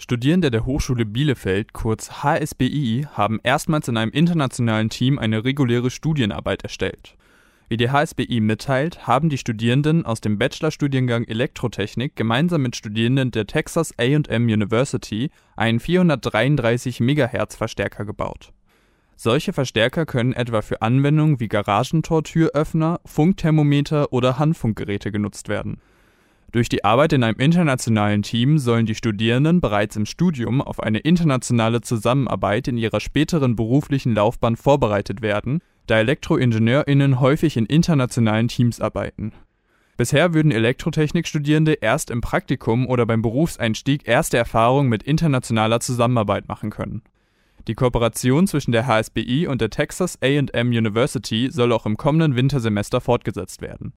Studierende der Hochschule Bielefeld, kurz HSBI, haben erstmals in einem internationalen Team eine reguläre Studienarbeit erstellt. Wie die HSBI mitteilt, haben die Studierenden aus dem Bachelorstudiengang Elektrotechnik gemeinsam mit Studierenden der Texas A&M University einen 433 MHz Verstärker gebaut. Solche Verstärker können etwa für Anwendungen wie Garagentortüröffner, Funkthermometer oder Handfunkgeräte genutzt werden. Durch die Arbeit in einem internationalen Team sollen die Studierenden bereits im Studium auf eine internationale Zusammenarbeit in ihrer späteren beruflichen Laufbahn vorbereitet werden, da ElektroingenieurInnen häufig in internationalen Teams arbeiten. Bisher würden Elektrotechnikstudierende erst im Praktikum oder beim Berufseinstieg erste Erfahrungen mit internationaler Zusammenarbeit machen können. Die Kooperation zwischen der HSBI und der Texas A&M University soll auch im kommenden Wintersemester fortgesetzt werden.